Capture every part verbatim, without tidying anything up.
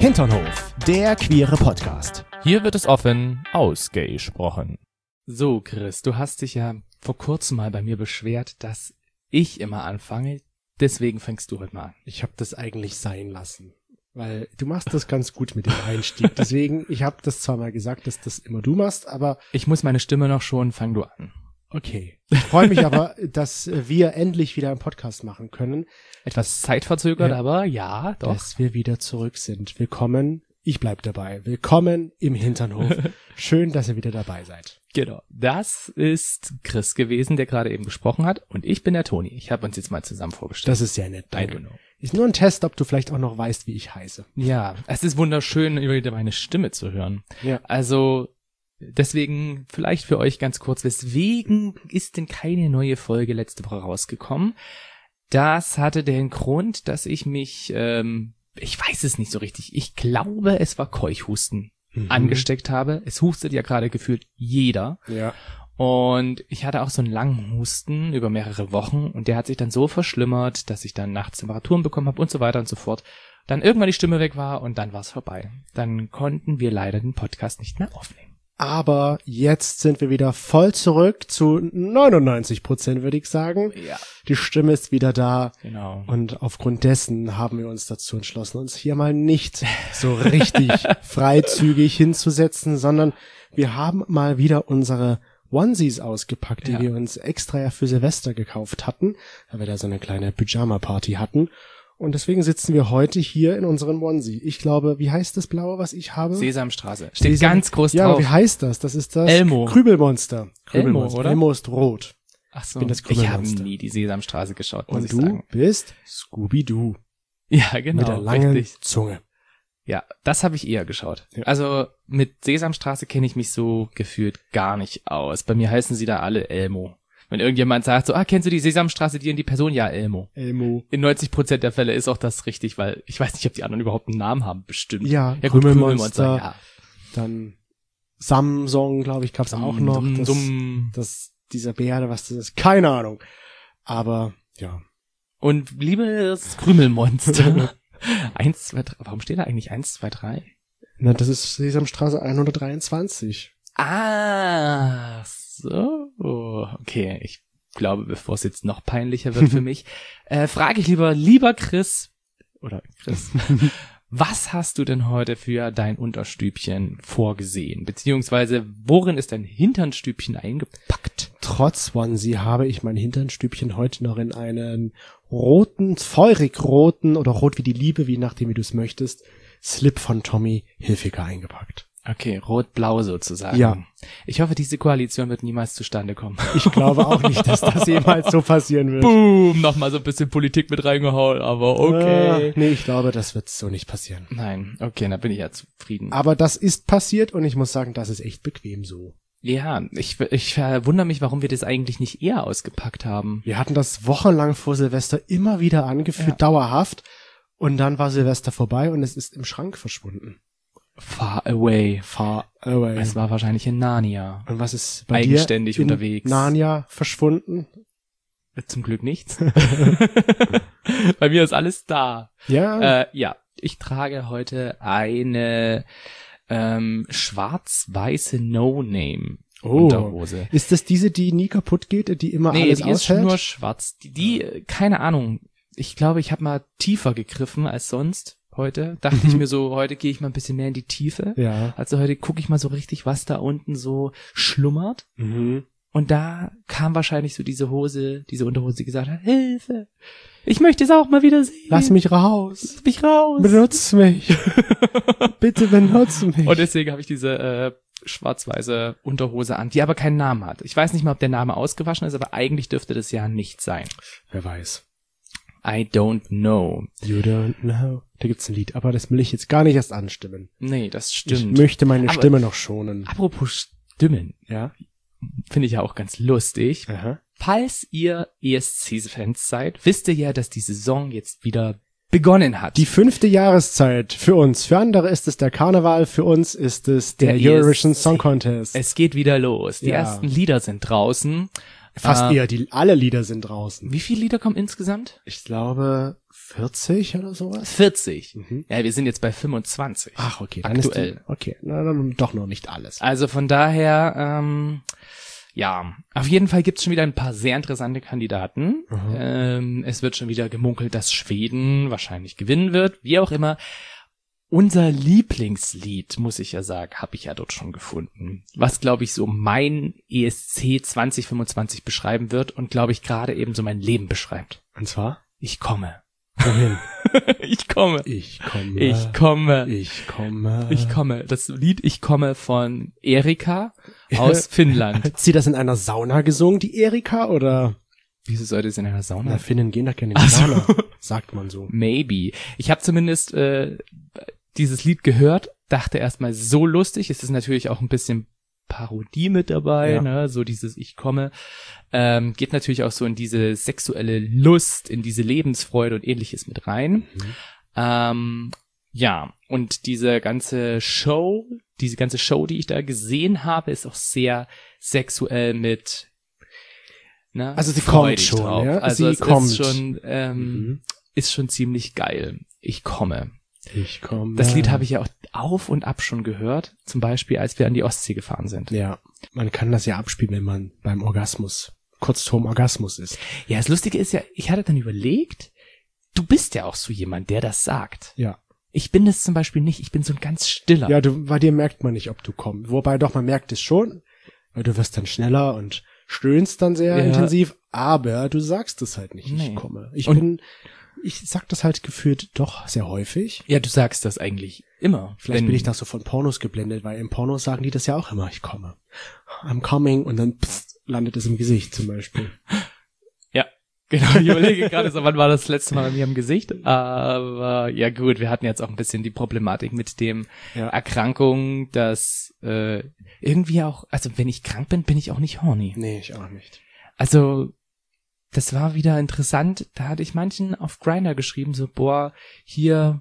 Hinternhof, der queere Podcast. Hier wird es offen ausgesprochen. So, Chris, du hast dich ja vor kurzem mal bei mir beschwert, dass ich immer anfange. Deswegen fängst du heute mal an. Ich habe das eigentlich sein lassen, weil du machst das ganz gut mit dem Einstieg. Deswegen, ich habe das zwar mal gesagt, dass das immer du machst, aber... Ich muss meine Stimme noch schonen, fang du an. Okay. Ich freue mich aber, dass wir endlich wieder einen Podcast machen können. Etwas zeitverzögert, Ja. aber ja, doch. Dass wir wieder zurück sind. Willkommen, ich bleib dabei. Willkommen im Hinternhof. Schön, dass ihr wieder dabei seid. Genau. Das ist Chris gewesen, der gerade eben gesprochen hat. Und ich bin der Toni. Ich habe uns jetzt mal zusammen vorgestellt. Das ist sehr nett. I Danke. don't know. Ist nur ein Test, ob du vielleicht auch noch weißt, wie ich heiße. Ja, es ist wunderschön, wieder meine Stimme zu hören. Ja. Also, deswegen vielleicht für euch ganz kurz, weswegen ist denn keine neue Folge letzte Woche rausgekommen? Das hatte den Grund, dass ich mich, ähm, ich weiß es nicht so richtig, ich glaube, es war Keuchhusten Mhm. angesteckt habe. Es hustet ja gerade gefühlt jeder. Ja. Und ich hatte auch so einen langen Husten über mehrere Wochen und der hat sich dann so verschlimmert, dass ich dann nachts Temperaturen bekommen habe und so weiter und so fort. Dann irgendwann die Stimme weg war und dann war es vorbei. Dann konnten wir leider den Podcast nicht mehr aufnehmen. Aber jetzt sind wir wieder voll zurück zu neunundneunzig Prozent, würde ich sagen. Ja. Die Stimme ist wieder da. Genau. Und aufgrund dessen haben wir uns dazu entschlossen, uns hier mal nicht so richtig freizügig hinzusetzen, sondern wir haben mal wieder unsere Onesies ausgepackt, die Ja. wir uns extra ja für Silvester gekauft hatten, weil wir da so eine kleine Pyjama-Party hatten. Und deswegen sitzen wir heute hier in unseren Onesie. Ich glaube, wie heißt das Blaue, was ich habe? Sesamstraße. Steht Sesam- ganz groß Ja, drauf. aber wie heißt das? Das ist das Elmo. Krübelmonster. Krübelmonster. oder? Elmo ist rot. Ach so. bin das ich habe Krümelmonster. nie die Sesamstraße geschaut, muss Und ich du sagen. bist Scooby-Doo. Ja, genau. Mit der langen richtig. Zunge. Ja, das habe ich eher geschaut. Ja. Also mit Sesamstraße kenne ich mich so gefühlt gar nicht aus. Bei mir heißen sie da alle Elmo. Wenn irgendjemand sagt so, ah, kennst du die Sesamstraße, die und die Person? Ja, Elmo. Elmo. In neunzig Prozent der Fälle ist auch das richtig, weil ich weiß nicht, ob die anderen überhaupt einen Namen haben, bestimmt. Ja, ja gut, Krümelmonster. Krümelmonster, ja. Dann Samsung, glaube ich, gab's auch noch. Dumm, Das, dumm. das, dieser Bär, was das ist, keine Ahnung. Aber, ja. Und liebes Krümelmonster. Eins, zwei, drei. Warum steht da eigentlich eins, zwei, drei? Na, das ist Sesamstraße hundertdreiundzwanzig. Ah, so. Okay, ich glaube, bevor es jetzt noch peinlicher wird für mich, äh, frage ich lieber, lieber Chris, oder Chris, was hast du denn heute für dein Unterstübchen vorgesehen? Beziehungsweise, worin ist dein Hinternstübchen eingepackt? Trotz Onesie habe ich mein Hinternstübchen heute noch in einen roten, feurig roten oder rot wie die Liebe, wie nachdem wie du es möchtest, Slip von Tommy Hilfiger eingepackt. Okay, rot-blau sozusagen. Ja. Ich hoffe, diese Koalition wird niemals zustande kommen. Ich glaube auch nicht, dass das jemals so passieren wird. Boom, nochmal so ein bisschen Politik mit reingehauen, aber okay. Ah, nee, ich glaube, das wird so nicht passieren. Nein, okay, da bin ich ja zufrieden. Aber das ist passiert und ich muss sagen, das ist echt bequem so. Ja, ich, ich äh, wundere mich, warum wir das eigentlich nicht eher ausgepackt haben. Wir hatten das wochenlang vor Silvester immer wieder angeführt, Ja. dauerhaft. Und dann war Silvester vorbei und es ist im Schrank verschwunden. Far away. Far away. Es war wahrscheinlich in Narnia. Und was ist bei Eigenständig dir in unterwegs. Narnia verschwunden? Zum Glück nichts. Bei mir ist alles da. Ja. Äh, ja, ich trage heute eine ähm, schwarz-weiße No-Name Oh. Unterhose. Ist das diese, die nie kaputt geht, die immer Nee, alles die ist aushält? nur schwarz. Die, die äh, keine Ahnung. Ich glaube, ich habe mal tiefer gegriffen als sonst heute. Dachte ich mir so, heute gehe ich mal ein bisschen mehr in die Tiefe. Ja. Also heute gucke ich mal so richtig, was da unten so schlummert. Mhm. Und da kam wahrscheinlich so diese Hose, diese Unterhose, die gesagt hat, Hilfe, ich möchte es auch mal wieder sehen. Lass mich raus. Lass mich raus. Benutz mich. Bitte benutz mich. Und deswegen habe ich diese äh, schwarz-weiße Unterhose an, die aber keinen Namen hat. Ich weiß nicht mal, ob der Name ausgewaschen ist, aber eigentlich dürfte das ja nicht sein. Wer weiß. I don't know. You don't know. Da gibt's ein Lied, aber das will ich jetzt gar nicht erst anstimmen. Nee, das Ich stimmt. möchte meine Aber- Stimme noch schonen. Apropos Stimmen, Ja? finde ich ja auch ganz lustig. Aha. Falls ihr E S C-Fans seid, wisst ihr ja, dass die Saison jetzt wieder begonnen hat. Die fünfte Jahreszeit für uns. Für andere ist es der Karneval, für uns ist es der, Der Eurovision E S C. Song Contest. Es geht wieder los. Die Ja. ersten Lieder sind draußen. Fast Ah. eher, die alle Lieder sind draußen. Wie viele Lieder kommen insgesamt? Ich glaube vierzig oder sowas. vierzig. Mhm. Ja, wir sind jetzt bei fünfundzwanzig. Ach, okay, dann Aktuell. ist die, okay, na, dann doch noch nicht alles. Also von daher, ähm, ja, auf jeden Fall gibt's schon wieder ein paar sehr interessante Kandidaten. Mhm. Ähm, es wird schon wieder gemunkelt, dass Schweden wahrscheinlich gewinnen wird, wie auch immer. Unser Lieblingslied, muss ich ja sagen, habe ich ja dort schon gefunden. Was, glaube ich, so mein E S C zwanzig fünfundzwanzig beschreiben wird und, glaube ich, gerade eben so mein Leben beschreibt. Und zwar? Ich komme. Wohin? Ich komme. Ich komme. Ich komme. Ich komme. Ich komme. Das Lied Ich komme von Erika aus Finnland. Hat sie das in einer Sauna gesungen, die Erika, oder? Wieso sollte es in einer Sauna? Na, Finnen gehen da gerne in die Ach so. Sauna, sagt man so. Maybe. Ich habe zumindest äh, dieses Lied gehört, dachte erstmal so lustig. Es ist natürlich auch ein bisschen Parodie mit dabei, Ja. ne? So dieses Ich komme. Ähm, geht natürlich auch so in diese sexuelle Lust, in diese Lebensfreude und ähnliches mit rein. Mhm. Ähm, ja, und diese ganze Show, diese ganze Show, die ich da gesehen habe, ist auch sehr sexuell mit ne, Also sie freudig kommt schon, drauf. ja? Also Sie es kommt. ist schon ähm, Mhm. ist schon ziemlich geil. Ich komme. Ich komme. Das Lied habe ich ja auch auf und ab schon gehört, zum Beispiel, als wir an die Ostsee gefahren sind. Ja, man kann das ja abspielen, wenn man beim Orgasmus, kurz vorm Orgasmus ist. Ja, das Lustige ist ja, ich hatte dann überlegt, du bist ja auch so jemand, der das sagt. Ja. Ich bin das zum Beispiel nicht, ich bin so ein ganz stiller. Ja, du, bei dir merkt man nicht, ob du kommst. Wobei doch, man merkt es schon, weil du wirst dann schneller und stöhnst dann sehr Ja. intensiv, aber du sagst es halt nicht, Nee. ich komme. Ich Und- bin, ich sag das halt gefühlt doch sehr häufig. Ja, du sagst das eigentlich immer. Vielleicht Wenn- bin ich da so von Pornos geblendet, weil im Pornos sagen die das ja auch immer, ich komme. I'm coming und dann pst, landet es im Gesicht zum Beispiel. Ja, genau, ich überlege gerade so, wann war das letzte Mal bei mir im Gesicht? Aber ja gut, wir hatten jetzt auch ein bisschen die Problematik mit dem Ja. Erkrankung, dass äh, irgendwie auch, also wenn ich krank bin, bin ich auch nicht horny. Nee, ich auch nicht. Also das war wieder interessant, da hatte ich manchen auf Grindr geschrieben, so boah, hier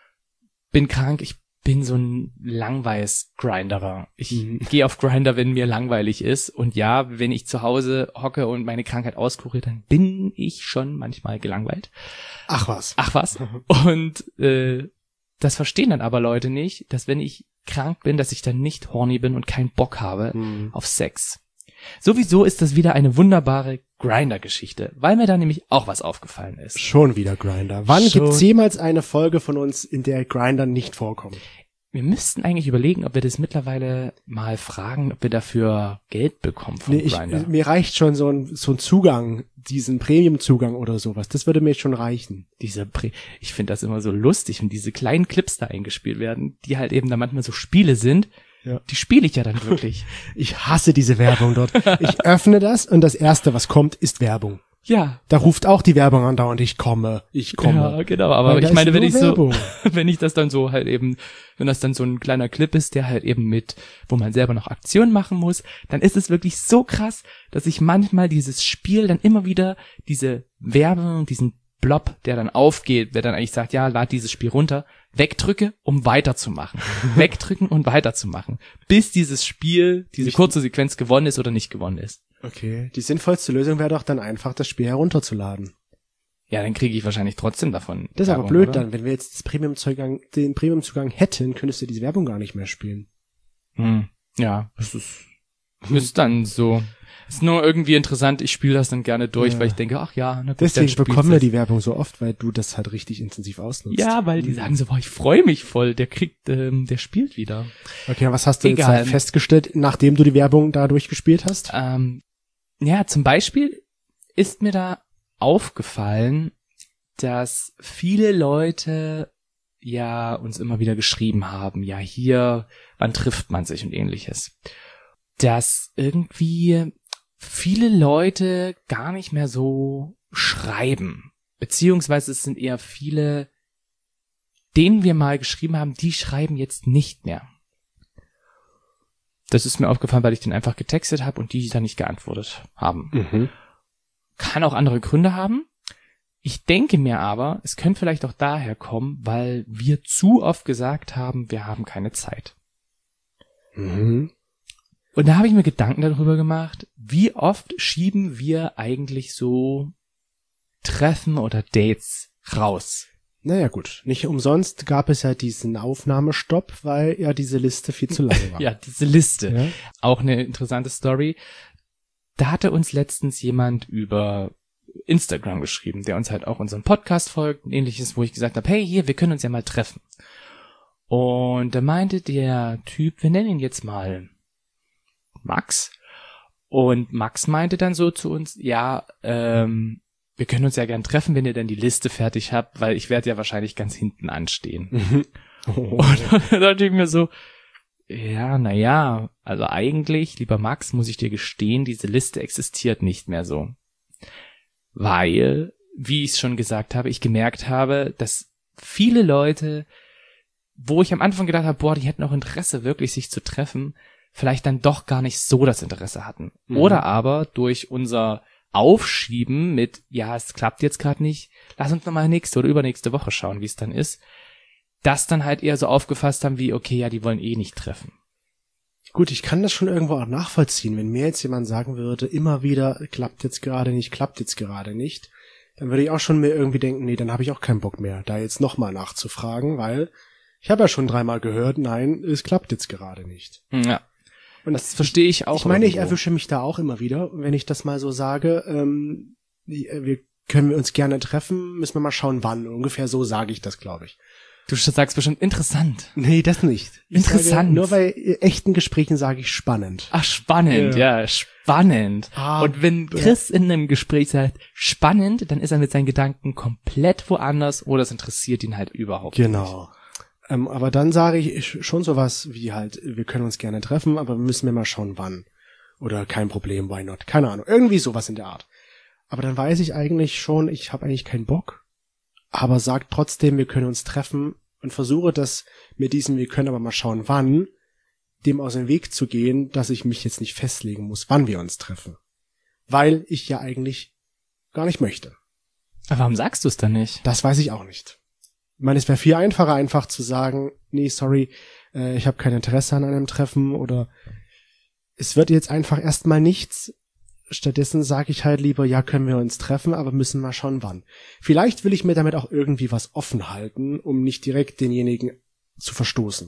bin krank, ich bin so ein Langweils-Grinderer. Ich Mhm. gehe auf Grindr, wenn mir langweilig ist. Und ja, wenn ich zu Hause hocke und meine Krankheit auskuriere, dann bin ich schon manchmal gelangweilt. Ach was. Ach was. Und äh, das verstehen dann aber Leute nicht, dass wenn ich krank bin, dass ich dann nicht horny bin und keinen Bock habe Mhm. auf Sex. Sowieso ist das wieder eine wunderbare Grindr-Geschichte, weil mir da nämlich auch was aufgefallen ist. Schon wieder Grindr. Wann Schon. gibt's jemals eine Folge von uns, in der Grindr nicht vorkommt? Wir müssten eigentlich überlegen, ob wir das mittlerweile mal fragen, ob wir dafür Geld bekommen von Nee, ich, Grindr. mir reicht schon so ein, so ein Zugang, diesen Premium-Zugang oder sowas. Das würde mir schon reichen. Diese Prä ich finde das immer so lustig, wenn diese kleinen Clips da eingespielt werden, die halt eben da manchmal so Spiele sind. Ja. Die spiele ich ja dann wirklich. Ich hasse diese Werbung dort. Ich öffne das und das erste, was kommt, ist Werbung. Ja. Da ruft auch die Werbung andauernd, ich komme, ich komme. Ja, genau, aber Weil da ich meine, ist wenn nur ich so, Werbung. wenn ich das dann so halt eben, wenn das dann so ein kleiner Clip ist, der halt eben mit, wo man selber noch Aktionen machen muss, dann ist es wirklich so krass, dass ich manchmal dieses Spiel dann immer wieder diese Werbung, diesen Blob, der dann aufgeht, wer dann eigentlich sagt, ja, lad dieses Spiel runter, wegdrücke, um weiterzumachen. Wegdrücken und weiterzumachen. Bis dieses Spiel, diese Nicht- kurze Sequenz gewonnen ist oder nicht gewonnen ist. Okay, die sinnvollste Lösung wäre doch dann einfach, das Spiel herunterzuladen. Ja, dann kriege ich wahrscheinlich trotzdem davon. Das ist aber Werbung, blöd oder? dann. Wenn wir jetzt das Premium-Zugang, den Premium-Zugang hätten, könntest du diese Werbung gar nicht mehr spielen. Hm. Ja, das ist, ist dann so. Ist nur irgendwie interessant, ich spiele das dann gerne durch, Ja. weil ich denke, ach ja, na gut, Deswegen dann spielst bekommen wir du's. die Werbung so oft, weil du das halt richtig intensiv ausnutzt. Ja, weil die sagen so, boah, ich freue mich voll, der kriegt, ähm, der spielt wieder. Okay, was hast du jetzt Egal. halt festgestellt, nachdem du die Werbung da durchgespielt hast? Ähm, ja, zum Beispiel ist mir da aufgefallen, dass viele Leute ja uns immer wieder geschrieben haben, ja hier, wann trifft man sich und ähnliches. Dass irgendwie viele Leute gar nicht mehr so schreiben. Beziehungsweise es sind eher viele, denen wir mal geschrieben haben, die schreiben jetzt nicht mehr. Das ist mir aufgefallen, weil ich den einfach getextet habe und die dann nicht geantwortet haben. Mhm. Kann auch andere Gründe haben. Ich denke mir aber, es könnte vielleicht auch daher kommen, weil wir zu oft gesagt haben, wir haben keine Zeit. Mhm. Und da habe ich mir Gedanken darüber gemacht, wie oft schieben wir eigentlich so Treffen oder Dates raus? Naja gut, nicht umsonst gab es ja diesen Aufnahmestopp, weil ja diese Liste viel zu lang war. Ja, diese Liste. Ja. Auch eine interessante Story. Da hatte uns letztens jemand über Instagram geschrieben, der uns halt auch unseren Podcast folgt und ähnliches, wo ich gesagt habe, hey, hier, wir können uns ja mal treffen. Und da meinte der Typ, wir nennen ihn jetzt mal Max. Und Max meinte dann so zu uns, ja, ähm, wir können uns ja gern treffen, wenn ihr dann die Liste fertig habt, weil ich werde ja wahrscheinlich ganz hinten anstehen. Oh. Und da dachte ich mir so, ja, na ja, also eigentlich, lieber Max, muss ich dir gestehen, diese Liste existiert nicht mehr so. Weil, wie ich es schon gesagt habe, ich gemerkt habe, dass viele Leute, wo ich am Anfang gedacht habe, boah, die hätten auch Interesse, wirklich sich zu treffen, vielleicht dann doch gar nicht so das Interesse hatten. Mhm. Oder aber durch unser Aufschieben mit, ja, es klappt jetzt gerade nicht, lass uns nochmal nächste oder übernächste Woche schauen, wie es dann ist, das dann halt eher so aufgefasst haben wie, okay, ja, die wollen eh nicht treffen. Gut, ich kann das schon irgendwo auch nachvollziehen. Wenn mir jetzt jemand sagen würde, immer wieder, klappt jetzt gerade nicht, klappt jetzt gerade nicht, dann würde ich auch schon mir irgendwie denken, nee, dann habe ich auch keinen Bock mehr, da jetzt nochmal nachzufragen, weil ich habe ja schon dreimal gehört, nein, es klappt jetzt gerade nicht. Ja. Und das verstehe ich auch. Ich meine, ich irgendwo. erwische mich da auch immer wieder, wenn ich das mal so sage, ähm, wir können wir uns gerne treffen, müssen wir mal schauen, wann. Ungefähr so sage ich das, glaube ich. Du sagst bestimmt interessant. Nee, das nicht. Ich Interessant. Sage, nur bei echten Gesprächen sage ich spannend. Ach, spannend, ja, ja spannend. Ah, und wenn Chris in einem Gespräch sagt, spannend, dann ist er mit seinen Gedanken komplett woanders oder es interessiert ihn halt überhaupt genau. nicht. Genau. Ähm, aber dann sage ich schon sowas wie halt, wir können uns gerne treffen, aber müssen wir mal schauen, wann. Oder kein Problem, why not? Keine Ahnung, irgendwie sowas in der Art. Aber dann weiß ich eigentlich schon, ich habe eigentlich keinen Bock, aber sag trotzdem, wir können uns treffen und versuche das mit diesem, wir können aber mal schauen, wann, dem aus dem Weg zu gehen, dass ich mich jetzt nicht festlegen muss, wann wir uns treffen. Weil ich ja eigentlich gar nicht möchte. Aber warum sagst du es dann nicht? Das weiß ich auch nicht. Ich meine, es wäre viel einfacher, einfach zu sagen, nee, sorry, äh, ich habe kein Interesse an einem Treffen oder es wird jetzt einfach erstmal nichts. Stattdessen sage ich halt lieber, ja, können wir uns treffen, aber müssen mal schauen, wann. Vielleicht will ich mir damit auch irgendwie was offen halten, um nicht direkt denjenigen zu verstoßen.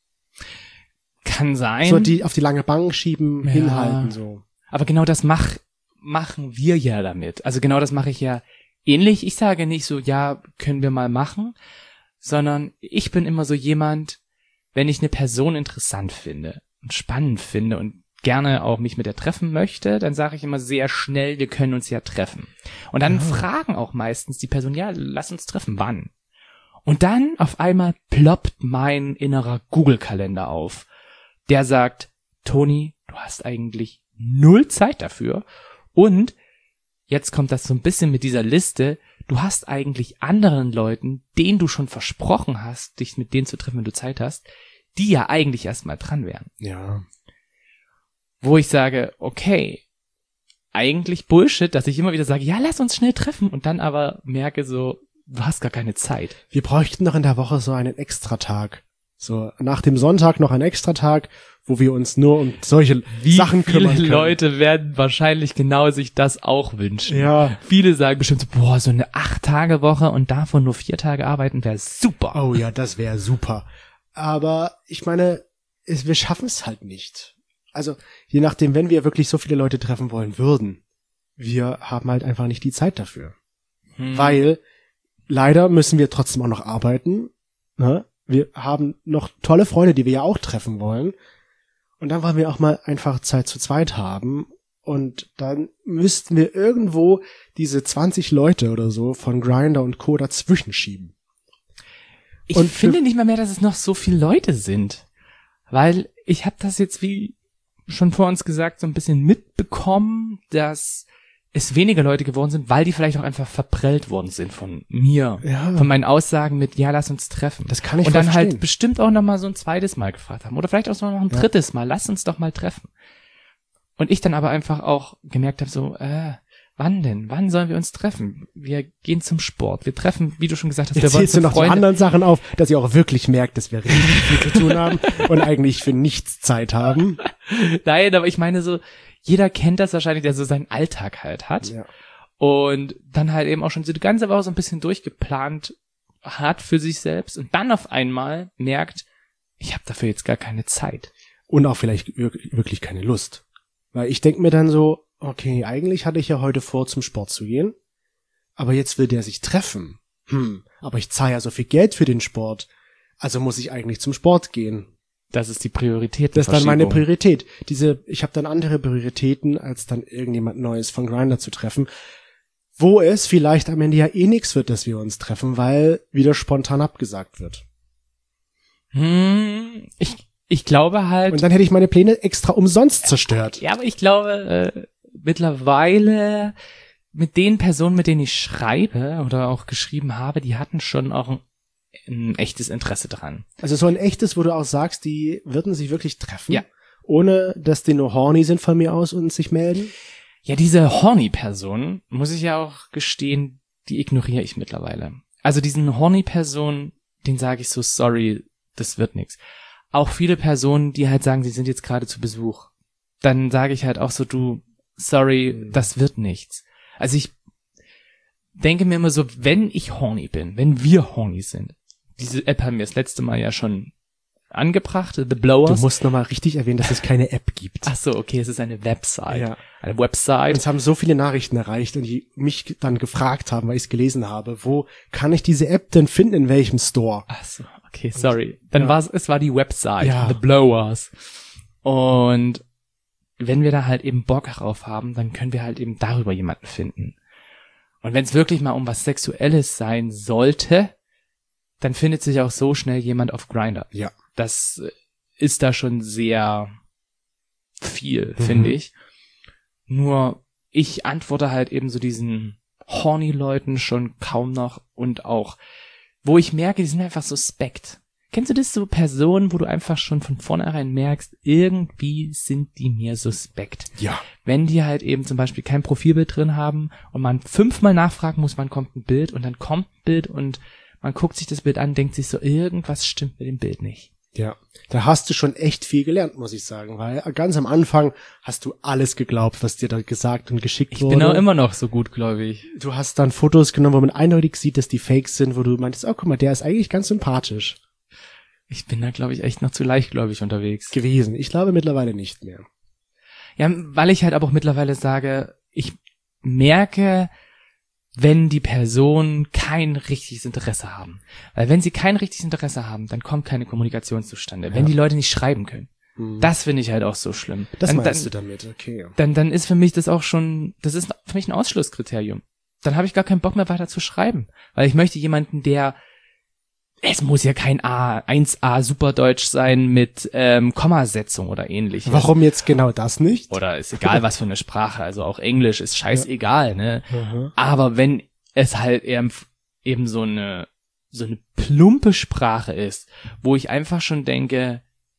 Kann sein. So die auf die lange Bank schieben, Ja. hinhalten, so. Aber genau das mach, machen wir ja damit. Also genau das mache ich ja ähnlich. Ich sage nicht so, ja, können wir mal machen, sondern ich bin immer so jemand, wenn ich eine Person interessant finde und spannend finde und gerne auch mich mit der treffen möchte, dann sage ich immer sehr schnell, wir können uns ja treffen. Und dann Ja. fragen auch meistens die Person, ja, lass uns treffen, wann? Und dann auf einmal ploppt mein innerer Google-Kalender auf. Der sagt, Toni, du hast eigentlich null Zeit dafür und jetzt kommt das so ein bisschen mit dieser Liste, du hast eigentlich anderen Leuten, denen du schon versprochen hast, dich mit denen zu treffen, wenn du Zeit hast, die ja eigentlich erstmal dran wären. Ja. Wo ich sage, okay, eigentlich Bullshit, dass ich immer wieder sage, ja, lass uns schnell treffen und dann aber merke so, du hast gar keine Zeit. Wir bräuchten noch in der Woche so einen Extratag. So, nach dem Sonntag noch ein Extratag, wo wir uns nur um solche Sachen kümmern können. Viele Leute werden wahrscheinlich genau sich das auch wünschen. Ja. Viele sagen bestimmt so, boah, so eine Acht-Tage-Woche und davon nur vier Tage arbeiten wäre super. Oh ja, das wäre super. Aber ich meine, es, wir schaffen es halt nicht. Also, je nachdem, wenn wir wirklich so viele Leute treffen wollen würden, wir haben halt einfach nicht die Zeit dafür. Hm. Weil, leider müssen wir trotzdem auch noch arbeiten, ne? Wir haben noch tolle Freunde, die wir ja auch treffen wollen. Und dann wollen wir auch mal einfach Zeit zu zweit haben. Und dann müssten wir irgendwo diese zwanzig Leute oder so von Grindr und Co. dazwischen schieben. Ich Und finde für- nicht mal mehr, dass es noch so viele Leute sind. Weil ich habe das jetzt, wie schon vor uns gesagt, so ein bisschen mitbekommen, dass es weniger Leute geworden sind, weil die vielleicht auch einfach verprellt worden sind von mir. Ja. Von meinen Aussagen mit, ja, lass uns treffen. Das kann ich Und voll dann halt verstehen. bestimmt auch noch mal so ein zweites Mal gefragt haben. Oder vielleicht auch so noch ein Ja. drittes Mal. Lass uns doch mal treffen. Und ich dann aber einfach auch gemerkt habe, so, äh, wann denn? Wann sollen wir uns treffen? Wir gehen zum Sport. Wir treffen, wie du schon gesagt hast, wir Jetzt wollen zählst du zum noch die Freunde. anderen Sachen auf, dass ihr auch wirklich merkt, dass wir richtig viel zu tun haben und eigentlich für nichts Zeit haben. Nein, aber ich meine so, jeder kennt das wahrscheinlich, der so seinen Alltag halt hat. Ja. Und dann halt eben auch schon so die ganze Woche so ein bisschen durchgeplant hat für sich selbst und dann auf einmal merkt, ich habe dafür jetzt gar keine Zeit. Und auch vielleicht wir- wirklich keine Lust. Weil ich denk mir dann so, okay, eigentlich hatte ich ja heute vor, zum Sport zu gehen, aber jetzt will der sich treffen. Hm, aber ich zahle ja so viel Geld für den Sport, also muss ich eigentlich zum Sport gehen. Das ist die Priorität. Das ist dann meine Priorität. Diese, ich habe dann andere Prioritäten, als dann irgendjemand Neues von Grindr zu treffen, wo es vielleicht am Ende ja eh nichts wird, dass wir uns treffen, weil wieder spontan abgesagt wird. Hm, ich, ich glaube halt. Und dann hätte ich meine Pläne extra umsonst zerstört. Ja, aber ich glaube, äh, mittlerweile mit den Personen, mit denen ich schreibe oder auch geschrieben habe, die hatten schon auch ein, ein echtes Interesse dran. Also so ein echtes, wo du auch sagst, die würden sich wirklich treffen, Ja. ohne dass die nur horny sind von mir aus und sich melden. Ja, diese Horny-Person, muss ich ja auch gestehen, die ignoriere ich mittlerweile. Also diesen Horny-Person, den sage ich so, sorry, das wird nix. Auch viele Personen, die halt sagen, sie sind jetzt gerade zu Besuch. Dann sage ich halt auch so, du, sorry, das wird nichts. Also ich denke mir immer so, wenn ich horny bin, wenn wir horny sind, diese App haben wir das letzte Mal ja schon angebracht, The Du Blowers. musst nochmal richtig erwähnen, dass es keine App gibt. Ach so, okay, es ist eine Website. Ja. Eine Website. Uns haben so viele Nachrichten erreicht und die mich dann gefragt haben, weil ich es gelesen habe, wo kann ich diese App denn finden, in welchem Store? Ach so, okay, sorry. Dann ja. war es, es war die Website, Ja. The Blowers. Und wenn wir da halt eben Bock drauf haben, dann können wir halt eben darüber jemanden finden. Und wenn es wirklich mal um was Sexuelles sein sollte, dann findet sich auch so schnell jemand auf Grindr. Ja. Das ist da schon sehr viel, Mhm. finde ich. Nur ich antworte halt eben so diesen Horny-Leuten schon kaum noch und auch, wo ich merke, die sind einfach suspekt. Kennst du das, so Personen, wo du einfach schon von vornherein merkst, irgendwie sind die mir suspekt. Ja. Wenn die halt eben zum Beispiel kein Profilbild drin haben und man fünfmal nachfragen muss, wann kommt ein Bild und dann kommt ein Bild und man guckt sich das Bild an, denkt sich so, irgendwas stimmt mit dem Bild nicht. Ja, da hast du schon echt viel gelernt, muss ich sagen, weil ganz am Anfang hast du alles geglaubt, was dir da gesagt und geschickt Ich wurde. bin auch immer noch so gutgläubig. Du hast dann Fotos genommen, wo man eindeutig sieht, dass die Fake sind, wo du meintest, oh, guck mal, der ist eigentlich ganz sympathisch Ich bin da, glaube ich, echt noch zu leichtgläubig unterwegs. gewesen. Ich glaube mittlerweile nicht mehr. Ja, weil ich halt aber auch mittlerweile sage, ich merke, wenn die Personen kein richtiges Interesse haben. Weil wenn sie kein richtiges Interesse haben, dann kommt keine Kommunikation zustande. Wenn Ja. die Leute nicht schreiben können. Hm. Das finde ich halt auch so schlimm. Das dann, meinst dann, du damit, okay. Dann, dann ist für mich das auch schon, das ist für mich ein Ausschlusskriterium. Dann habe ich gar keinen Bock mehr weiter zu schreiben. Weil ich möchte jemanden, der, es muss ja kein A, eins A Superdeutsch sein mit ähm, Kommasetzung oder ähnliches. Warum jetzt genau das nicht? Oder ist egal, was für eine Sprache, also auch Englisch ist scheißegal, ne? Aha. Aber wenn es halt eben, eben so eine, so eine plumpe Sprache ist, wo ich einfach schon denke,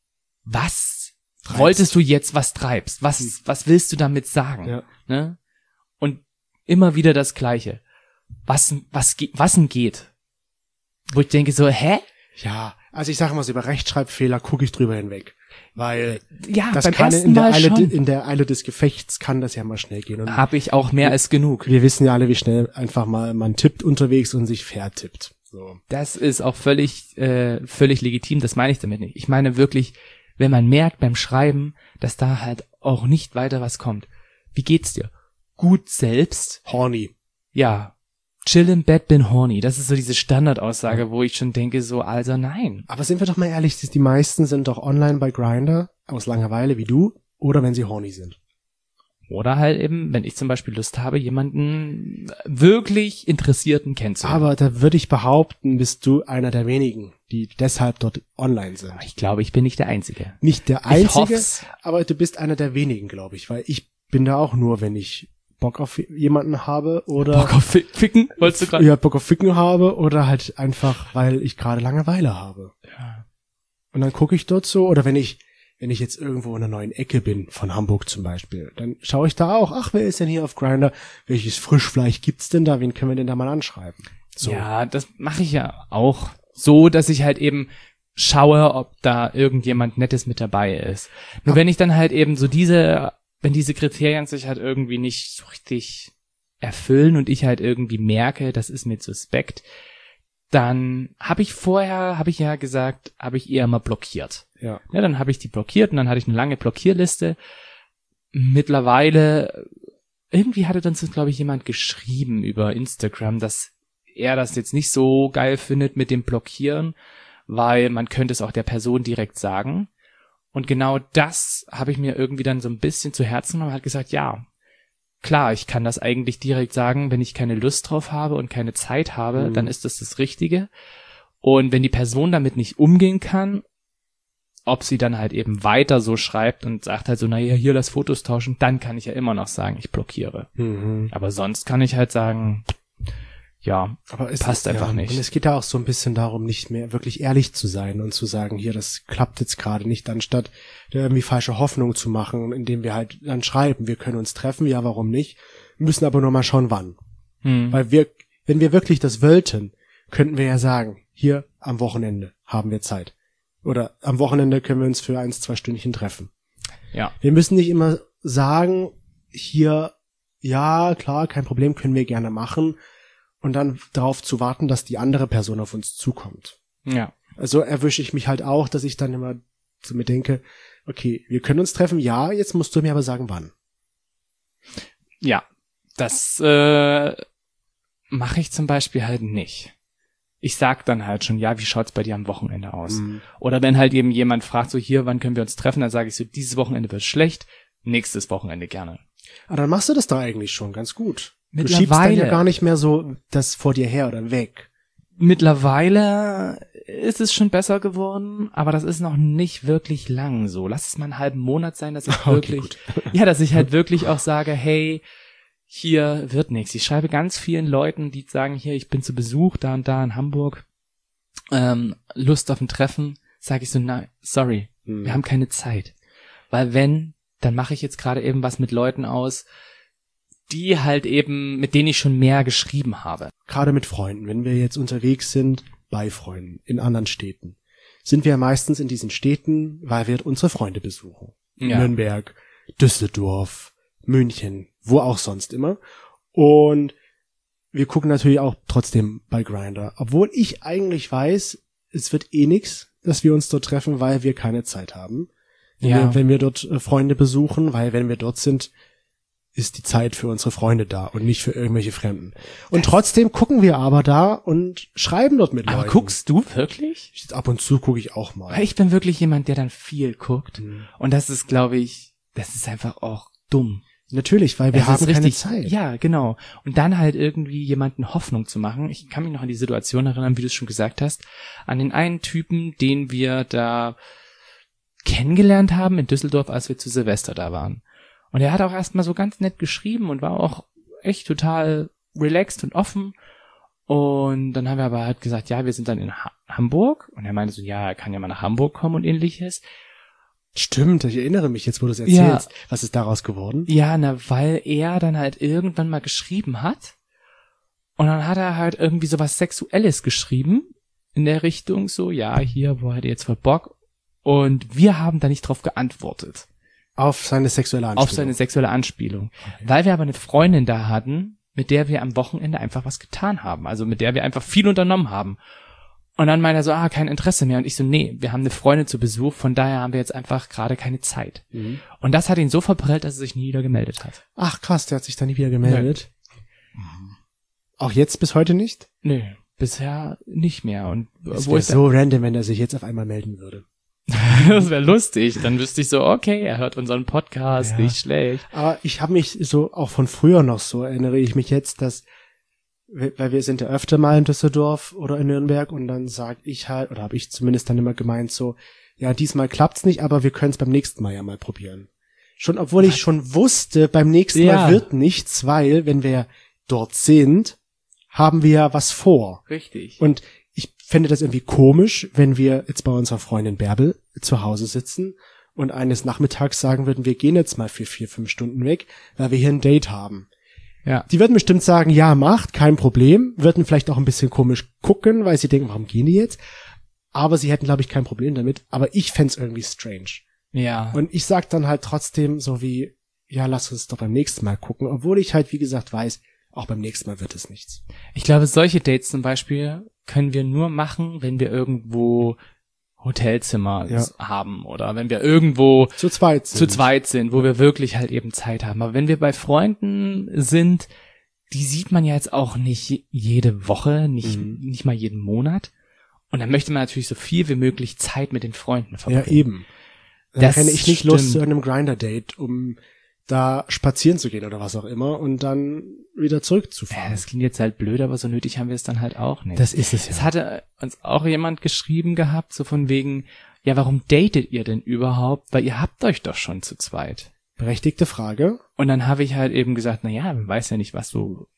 was Treibst. wolltest du jetzt, was treibst? Was, was willst du damit sagen? Ja. Ne? Und immer wieder das Gleiche. Was, was, ge- was denn geht? Wo ich denke so, hä? Ja, also ich sage mal so, über Rechtschreibfehler gucke ich drüber hinweg. Weil Ja, das beim kann ersten in der, Mal Eile, schon. in der Eile des Gefechts kann das ja mal schnell gehen. Und Habe ich auch mehr als genug. wir wissen ja alle, wie schnell einfach mal man tippt unterwegs und sich vertippt. So. Das ist auch völlig, äh, völlig legitim, das meine ich damit nicht. Ich meine wirklich, wenn man merkt beim Schreiben, dass da halt auch nicht weiter was kommt. Wie geht's dir? Gut selbst? Horny. Ja. Chill im Bett, bin horny. Das ist so diese Standardaussage, wo ich schon denke, so, also nein. Aber sind wir doch mal ehrlich, die meisten sind doch online bei Grindr aus Langeweile wie du oder wenn sie horny sind. Oder halt eben, wenn ich zum Beispiel Lust habe, jemanden wirklich Interessierten kennenzulernen. Aber da würde ich behaupten, bist du einer der wenigen, die deshalb dort online sind. Ich glaube, ich bin nicht der Einzige. Nicht der Ich Einzige, hoff's. aber du bist einer der wenigen, glaube ich, weil ich bin da auch nur, wenn ich Bock auf jemanden habe oder Bock auf Fi- Ficken? Wolltest du gerade? ja, Bock auf Ficken habe oder halt einfach, weil ich gerade Langeweile habe. Ja. Und dann gucke ich dort so, oder wenn ich wenn ich jetzt irgendwo in einer neuen Ecke bin, von Hamburg zum Beispiel, dann schaue ich da auch, ach, wer ist denn hier auf Grindr? Welches Frischfleisch gibt's denn da? Wen können wir denn da mal anschreiben? So. Ja, das mache ich ja auch so, dass ich halt eben schaue, ob da irgendjemand Nettes mit dabei ist. Nur Aber wenn ich dann halt eben so diese, wenn diese Kriterien sich halt irgendwie nicht so richtig erfüllen und ich halt irgendwie merke, das ist mir suspekt, dann habe ich vorher, habe ich ja gesagt, habe ich eher mal blockiert. Ja. Ja, dann habe ich die blockiert und dann hatte ich eine lange Blockierliste. Mittlerweile, irgendwie hatte dann so, glaube ich, jemand geschrieben über Instagram, dass er das jetzt nicht so geil findet mit dem Blockieren, weil man könnte es auch der Person direkt sagen. Und genau das habe ich mir irgendwie dann so ein bisschen zu Herzen genommen und hat gesagt, ja, klar, ich kann das eigentlich direkt sagen, wenn ich keine Lust drauf habe und keine Zeit habe, mhm. dann ist das das Richtige. Und wenn die Person damit nicht umgehen kann, ob sie dann halt eben weiter so schreibt und sagt halt so, naja, hier lass Fotos tauschen, dann kann ich ja immer noch sagen, ich blockiere. Mhm. Aber sonst kann ich halt sagen, ja, aber es passt ist, einfach ja, nicht. Und es geht da auch so ein bisschen darum, nicht mehr wirklich ehrlich zu sein und zu sagen, hier, das klappt jetzt gerade nicht, anstatt irgendwie falsche Hoffnung zu machen, indem wir halt dann schreiben, wir können uns treffen, ja, warum nicht, müssen aber nur mal schauen, wann. Hm. Weil wir, wenn wir wirklich das wollten, könnten wir ja sagen, hier am Wochenende haben wir Zeit. Oder am Wochenende können wir uns für eins, zwei Stündchen treffen. Ja. Wir müssen nicht immer sagen, hier, ja, klar, kein Problem, können wir gerne machen, und dann darauf zu warten, dass die andere Person auf uns zukommt. Ja. Also erwische ich mich halt auch, dass ich dann immer zu mir denke, okay, wir können uns treffen, ja, jetzt musst du mir aber sagen, wann. Ja, das äh, mache ich zum Beispiel halt nicht. Ich sag dann halt schon, ja, wie schaut's bei dir am Wochenende aus? Mhm. Oder wenn halt eben jemand fragt, so hier, wann können wir uns treffen, dann sage ich so, dieses Wochenende wird schlecht, nächstes Wochenende gerne. Aber dann machst du das da eigentlich schon ganz gut. Du Mittlerweile, schiebst dann ja gar nicht mehr so das vor dir her oder weg. Mittlerweile ist es schon besser geworden, aber das ist noch nicht wirklich lang so. Lass es mal einen halben Monat sein, dass ich okay, wirklich, gut. ja, dass ich halt wirklich auch sage, hey, hier wird nichts. Ich schreibe ganz vielen Leuten, die sagen, hier, ich bin zu Besuch da und da in Hamburg, ähm, Lust auf ein Treffen, sage ich so, nein, sorry, hm. wir haben keine Zeit. Weil wenn, dann mache ich jetzt gerade eben was mit Leuten aus, die halt eben, mit denen ich schon mehr geschrieben habe. Gerade mit Freunden, wenn wir jetzt unterwegs sind, bei Freunden, in anderen Städten, sind wir meistens in diesen Städten, weil wir unsere Freunde besuchen. Ja. Nürnberg, Düsseldorf, München, wo auch sonst immer. Und wir gucken natürlich auch trotzdem bei Grindr. Obwohl ich eigentlich weiß, es wird eh nix, dass wir uns dort treffen, weil wir keine Zeit haben. Wenn, ja. wir, wenn wir dort Freunde besuchen, weil wenn wir dort sind, ist die Zeit für unsere Freunde da und nicht für irgendwelche Fremden. Und trotzdem gucken wir aber da und schreiben dort mit aber Leuten. Aber guckst du wirklich? Ich, ab und zu gucke ich auch mal. Weil ich bin wirklich jemand, der dann viel guckt. Mhm. Und das ist, glaube ich, das ist einfach auch dumm. Natürlich, weil wir das haben richtig, keine Zeit. Ja, genau. Und dann halt irgendwie jemanden Hoffnung zu machen. Ich kann mich noch an die Situation erinnern, wie du es schon gesagt hast, an den einen Typen, den wir da kennengelernt haben in Düsseldorf, als wir zu Silvester da waren. Und er hat auch erstmal so ganz nett geschrieben und war auch echt total relaxed und offen. Und dann haben wir aber halt gesagt, ja, wir sind dann in ha- Hamburg. Und er meinte so, ja, er kann ja mal nach Hamburg kommen und ähnliches. Stimmt, ich erinnere mich jetzt, wo du es erzählst. Ja. Was ist daraus geworden? Ja, na, weil er dann halt irgendwann mal geschrieben hat. Und dann hat er halt irgendwie so was Sexuelles geschrieben. In der Richtung so, ja, hier, wo hat er jetzt voll Bock? Und wir haben da nicht drauf geantwortet. Auf seine sexuelle Anspielung. Auf seine sexuelle Anspielung. Okay. Weil wir aber eine Freundin da hatten, mit der wir am Wochenende einfach was getan haben. Also mit der wir einfach viel unternommen haben. Und dann meinte er so, ah, kein Interesse mehr. Und ich so, nee, wir haben eine Freundin zu Besuch, von daher haben wir jetzt einfach gerade keine Zeit. Mhm. Und das hat ihn so verprellt, dass er sich nie wieder gemeldet hat. Ach krass, der hat sich da nie wieder gemeldet. Nee. Auch jetzt bis heute nicht? Nee, bisher nicht mehr. Und es wäre so random, wenn er sich jetzt auf einmal melden würde. Das wäre lustig. Dann wüsste ich so, okay, er hört unseren Podcast, ja. Nicht schlecht. Aber ich habe mich so, auch von früher noch so, erinnere ich mich jetzt, dass, weil wir sind ja öfter mal in Düsseldorf oder in Nürnberg und dann sag ich halt, oder habe ich zumindest dann immer gemeint so, ja, diesmal klappt's nicht, aber wir können es beim nächsten Mal ja mal probieren. Schon, obwohl Was? ich schon wusste, beim nächsten ja. Mal wird nichts, weil, wenn wir dort sind, haben wir ja was vor. Richtig. Und ich fände das irgendwie komisch, wenn wir jetzt bei unserer Freundin Bärbel zu Hause sitzen und eines Nachmittags sagen würden, wir gehen jetzt mal für vier, fünf Stunden weg, weil wir hier ein Date haben. Ja. Die würden bestimmt sagen, ja, macht, kein Problem, würden vielleicht auch ein bisschen komisch gucken, weil sie denken, warum gehen die jetzt? Aber sie hätten, glaube ich, kein Problem damit. Aber ich fänd's irgendwie strange. Ja. Und ich sag dann halt trotzdem so wie, ja, lass uns doch beim nächsten Mal gucken, obwohl ich halt, wie gesagt, weiß, auch beim nächsten Mal wird es nichts. Ich glaube, solche Dates zum Beispiel können wir nur machen, wenn wir irgendwo Hotelzimmer Ja. haben oder wenn wir irgendwo Zu zweit sind. zu zweit sind, wo wir wirklich halt eben Zeit haben. Aber wenn wir bei Freunden sind, die sieht man ja jetzt auch nicht jede Woche, nicht, Mhm. nicht mal jeden Monat. Und dann möchte man natürlich so viel wie möglich Zeit mit den Freunden verbringen. Ja, eben. Dann Das renne ich nicht los stimmt. zu einem Grinder-Date, um da spazieren zu gehen oder was auch immer und dann wieder Ja, zurückzufahren. das klingt jetzt halt blöd, aber so nötig haben wir es dann halt auch nicht. Das ist es Es ja. hatte uns auch jemand geschrieben gehabt, so von wegen, ja, warum datet ihr denn überhaupt? Weil ihr habt euch doch schon zu zweit. Berechtigte Frage. Und dann habe ich halt eben gesagt, na ja, man weiß ja nicht, was so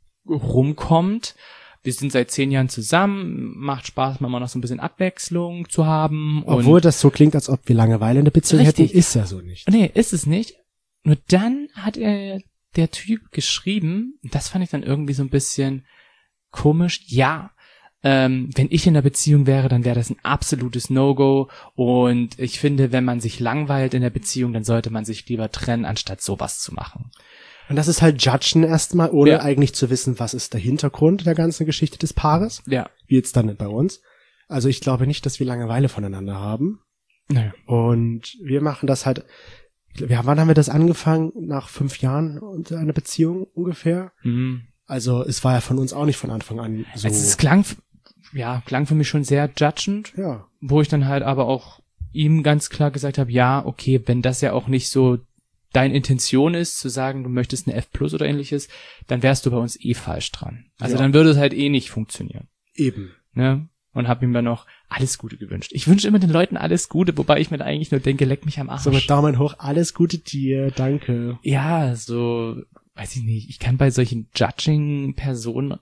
rumkommt. Wir sind seit zehn Jahren zusammen, macht Spaß, mal noch so ein bisschen Abwechslung zu haben. Obwohl und das so klingt, als ob wir Langeweile in der Beziehung Richtig. hätten, ist ja so nicht. Nee, ist es nicht. Nur dann hat er, der Typ geschrieben, das fand ich dann irgendwie so ein bisschen komisch, ja, ähm, wenn ich in der Beziehung wäre, dann wäre das ein absolutes No-Go und ich finde, wenn man sich langweilt in der Beziehung, dann sollte man sich lieber trennen, anstatt sowas zu machen. Und das ist halt Judgen erstmal, ohne Ja. eigentlich zu wissen, was ist der Hintergrund der ganzen Geschichte des Paares, Ja. wie jetzt dann bei uns. Also ich glaube nicht, dass wir Langeweile voneinander haben. Naja. Und wir machen das halt, wir, wann haben wir das angefangen? Nach fünf Jahren unter einer Beziehung ungefähr? Mhm. Also es war ja von uns auch nicht von Anfang an so. Also es klang, f- ja, klang für mich schon sehr judgend, Ja, wo ich dann halt aber auch ihm ganz klar gesagt habe, ja, okay, wenn das ja auch nicht so deine Intention ist, zu sagen, du möchtest eine F plus oder ähnliches, dann wärst du bei uns eh falsch dran. Also Ja. dann würde es halt eh nicht funktionieren. eben. Ne? Und habe ihm dann noch alles Gute gewünscht. Ich wünsche immer den Leuten alles Gute, wobei ich mir da eigentlich nur denke, leck mich am Arsch. So mit Daumen hoch, alles Gute dir, danke. Ja, so, weiß ich nicht, ich kann bei solchen Judging-Personen,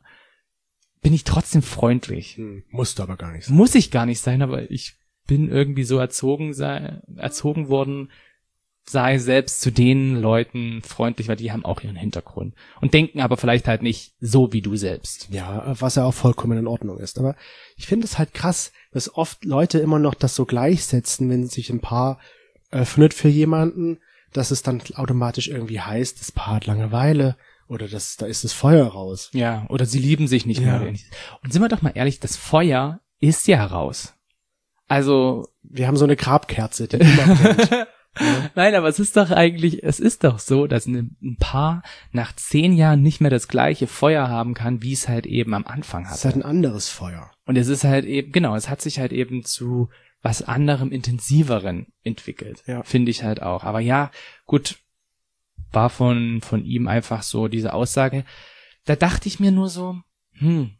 bin ich trotzdem freundlich. Hm, musst du aber gar nicht sein. Muss ich gar nicht sein, aber ich bin irgendwie so erzogen, sei, erzogen worden, sei selbst zu den Leuten freundlich, weil die haben auch ihren Hintergrund und denken aber vielleicht halt nicht so wie du selbst. Ja, was ja auch vollkommen in Ordnung ist. Aber ich finde es halt krass, dass oft Leute immer noch das so gleichsetzen, wenn sich ein Paar öffnet für jemanden, dass es dann automatisch irgendwie heißt, das Paar hat Langeweile oder das, da ist das Feuer raus. Ja, oder sie lieben sich nicht Ja. mehr. Oder ähnliches. Und sind wir doch mal ehrlich, das Feuer ist ja raus. Also, Wir haben so eine Grabkerze, die immer brennt. nein, aber es ist doch eigentlich, es ist doch so, dass ein ein Paar nach zehn Jahren nicht mehr das gleiche Feuer haben kann, wie es halt eben am Anfang Das ist halt hatte. ein anderes Feuer. Und es ist halt eben, genau, es hat sich halt eben zu was anderem, intensiveren entwickelt. Ja. Finde ich halt auch. Aber ja, gut, war von, von ihm einfach so diese Aussage. Da dachte ich mir nur so, hm,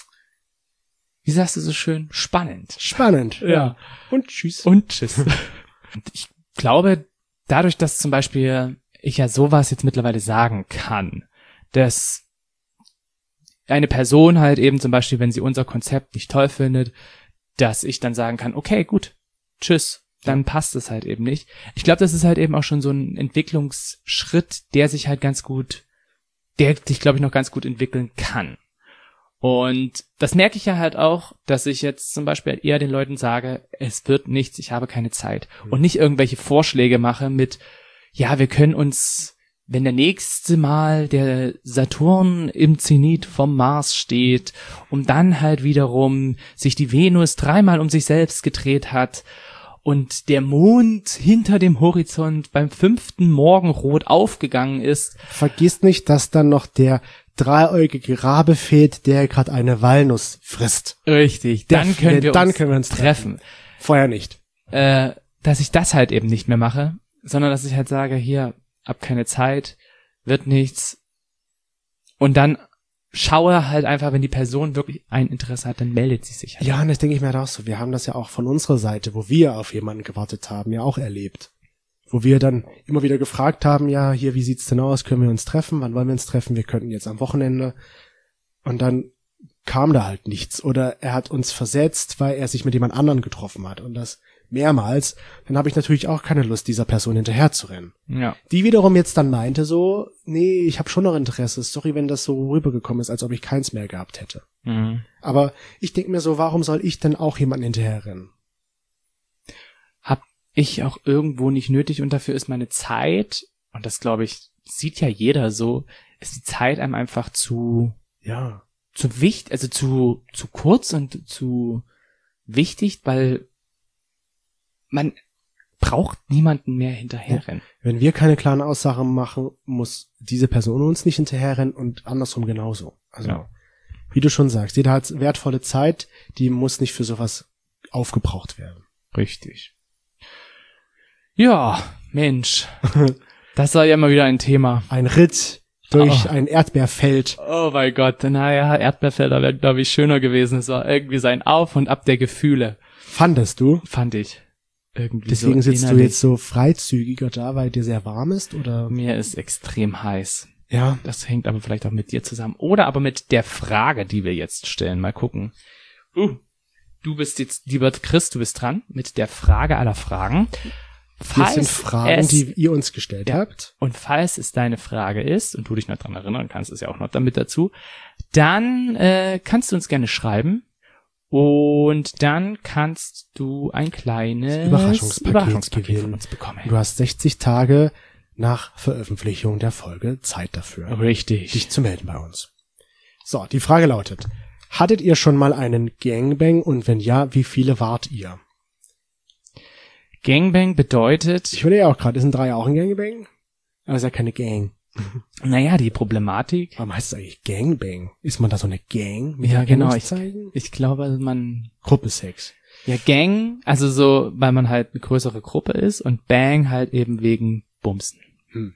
wie sagst du so schön? Spannend. Spannend. Ja. Und tschüss. Und tschüss. Und ich glaube, dadurch, dass zum Beispiel ich ja sowas jetzt mittlerweile sagen kann, dass eine Person halt eben zum Beispiel, wenn sie unser Konzept nicht toll findet, dass ich dann sagen kann, okay, gut, tschüss, dann passt es halt eben nicht. Ich glaube, das ist halt eben auch schon so ein Entwicklungsschritt, der sich halt ganz gut, der sich, glaube ich, noch ganz gut entwickeln kann. Und das merke ich ja halt auch, dass ich jetzt zum Beispiel eher den Leuten sage, es wird nichts, ich habe keine Zeit. Und nicht irgendwelche Vorschläge mache mit, ja, wir können uns, wenn der nächste Mal der Saturn im Zenit vom Mars steht, um dann halt wiederum sich die Venus dreimal um sich selbst gedreht hat und der Mond hinter dem Horizont beim fünften Morgenrot aufgegangen ist. Vergiss nicht, dass dann noch der dreieugige Rabe fehlt, der gerade eine Walnuss frisst. Richtig, dann Der- können wir dann uns können wir uns treffen. Vorher nicht. Äh, dass ich das halt eben nicht mehr mache, sondern dass ich halt sage, hier, hab keine Zeit, wird nichts. Und dann schaue halt einfach, wenn die Person wirklich ein Interesse hat, dann meldet sie sich halt. Ja, und das denke ich mir halt auch so. Wir haben das ja auch von unserer Seite, wo wir auf jemanden gewartet haben, ja auch erlebt. Wo wir dann immer wieder gefragt haben, ja, hier, wie sieht's denn aus? Können wir uns treffen? Wann wollen wir uns treffen? Wir könnten jetzt am Wochenende. Und dann kam da halt nichts. Oder er hat uns versetzt, weil er sich mit jemand anderen getroffen hat. Und das mehrmals, dann habe ich natürlich auch keine Lust, dieser Person hinterher zu rennen. Ja. Die wiederum jetzt dann meinte so, nee, ich habe schon noch Interesse, sorry, wenn das so rübergekommen ist, als ob ich keins mehr gehabt hätte. Mhm. Aber ich denke mir so, warum soll ich denn auch jemanden hinterher rennen? Hab ich auch irgendwo nicht nötig und dafür ist meine Zeit, und das glaube ich, sieht ja jeder so, ist die Zeit einem einfach zu, Ja. zu wichtig, also zu, zu kurz und zu wichtig, weil man braucht niemanden mehr hinterherrennen. Wenn wir keine klaren Aussagen machen, muss diese Person uns nicht hinterherrennen und andersrum genauso. Also, Ja. wie du schon sagst, jeder hat wertvolle Zeit, die muss nicht für sowas aufgebraucht werden. Richtig. Ja, Mensch. Das war ja immer wieder ein Thema. Ein Ritt durch Oh. ein Erdbeerfeld. Oh mein Gott, naja, Erdbeerfelder wäre, glaube ich, schöner gewesen. Es war irgendwie sein Auf und Ab der Gefühle, Fandest du? fand ich. Irgendwie Deswegen so sitzt du innerlich. jetzt so freizügiger da, weil dir sehr warm ist, oder? Mir ist extrem heiß. Ja. Das hängt aber vielleicht auch mit dir zusammen. Oder aber mit der Frage, die wir jetzt stellen. Mal gucken. Uh, du bist jetzt, lieber Chris, du bist dran mit der Frage aller Fragen. Das sind Fragen, es, die ihr uns gestellt Ja. habt. Und falls es deine Frage ist, und du dich noch dran erinnern kannst, ist ja auch noch damit dazu, dann äh, kannst du uns gerne schreiben. Und dann kannst du ein kleines Überraschungspaket Überraschungspaket gewinnen. von uns bekommen. Du hast sechzig Tage nach Veröffentlichung der Folge Zeit dafür, Richtig. dich zu melden bei uns. So, die Frage lautet, hattet ihr schon mal einen Gangbang und wenn ja, wie viele wart ihr? Gangbang bedeutet, Ich überlege auch gerade, ist ein Dreier auch ein Gangbang? Aber ist ja keine Gang. naja, die Problematik. Warum heißt es eigentlich Gangbang? Ist man da so eine Gang? Mit Ja, genau. Ich, Erkennungszeichen? ich glaube, man, Gruppensex. ja, Gang, also so, weil man halt eine größere Gruppe ist und Bang halt eben wegen Bumsen. Hm.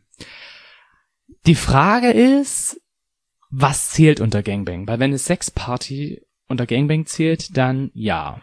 Die Frage ist, was zählt unter Gangbang? Weil wenn eine Sexparty unter Gangbang zählt, dann ja.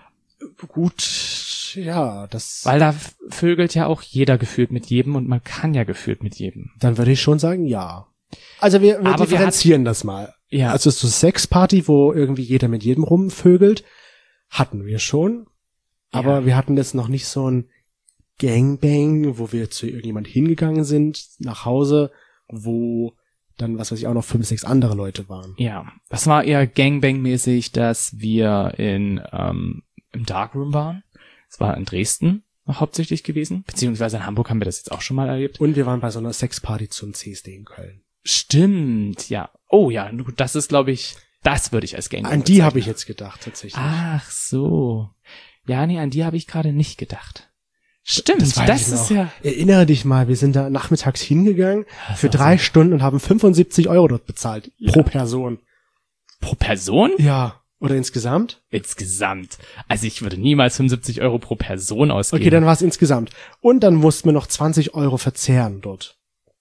Gut, ja, das... Weil da vögelt ja auch jeder gefühlt mit jedem und man kann ja gefühlt mit jedem. Dann würde ich schon sagen, ja. Also wir, wir Aber wir differenzieren das mal. Ja. Also so Sexparty, wo irgendwie jeder mit jedem rumvögelt, hatten wir schon. Aber Ja. wir hatten jetzt noch nicht so ein Gangbang, wo wir zu irgendjemand hingegangen sind, nach Hause, wo dann, was weiß ich, auch noch fünf, sechs andere Leute waren. Ja, das war eher Gangbang-mäßig, dass wir in ähm, im Darkroom waren. Es war in Dresden hauptsächlich gewesen, beziehungsweise in Hamburg haben wir das jetzt auch schon mal erlebt. Und wir waren bei so einer Sexparty zum C S D in Köln. Stimmt, ja. Oh ja, gut, das ist, glaube ich, das würde ich als Gangbang An die habe ich bezeichnen. jetzt gedacht, tatsächlich. Ach so. Ja, nee, an die habe ich gerade nicht gedacht. Stimmt, das, weiß ich ist noch. ja... Erinnere dich mal, wir sind da nachmittags hingegangen Das für ist auch drei so. Stunden und haben fünfundsiebzig Euro dort bezahlt. Ja. Pro Person. Pro Person? Ja. Oder insgesamt? Insgesamt. Also ich würde niemals fünfundsiebzig Euro pro Person ausgeben. Okay, dann war es insgesamt. Und dann mussten wir noch zwanzig Euro verzehren dort.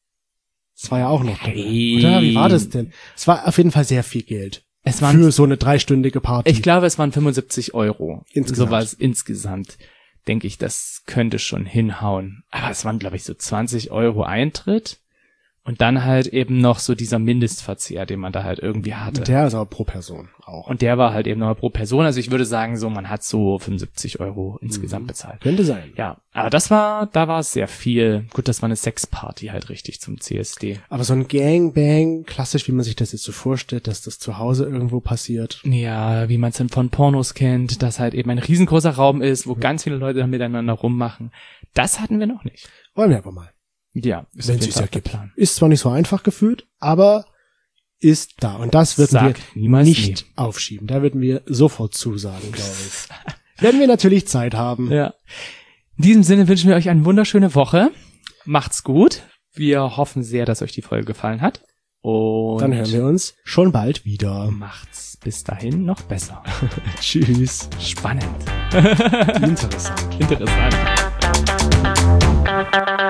Das war ja auch noch drin, Hey. oder? Wie war das denn? Es war auf jeden Fall sehr viel Geld. Es waren, Für so eine dreistündige Party. ich glaube, es waren fünfundsiebzig Euro. Insgesamt. Sowas insgesamt. Denke ich, das könnte schon hinhauen. Aber es waren, glaube ich, so zwanzig Euro Eintritt. Und dann halt eben noch so dieser Mindestverzehr, den man da halt irgendwie hatte. Der ist aber pro Person auch. Und der war halt eben noch pro Person. Also ich würde sagen, so man hat so fünfundsiebzig Euro insgesamt bezahlt. Könnte sein. Ja, aber das war, da war es sehr viel. Gut, das war eine Sexparty halt richtig zum C S D. Aber so ein Gangbang, klassisch, wie man sich das jetzt so vorstellt, dass das zu Hause irgendwo passiert. Ja, wie man es dann von Pornos kennt, dass halt eben ein riesengroßer Raum ist, wo ganz viele Leute dann miteinander rummachen. Das hatten wir noch nicht. Wollen wir aber mal. Ja, ist Wenn auf es jeden sich Fall ergibt. der Plan. Ist zwar nicht so einfach gefühlt, aber ist da. Und das würden Sag wir niemals nicht aufschieben. Da würden wir sofort zusagen, glaube ich. Werden wir natürlich Zeit haben. Ja. In diesem Sinne wünschen wir euch eine wunderschöne Woche. Macht's gut. Wir hoffen sehr, dass euch die Folge gefallen hat. Und Dann hören wir uns schon bald wieder. macht's bis dahin noch besser. Tschüss. Spannend. Interessant. Interessant.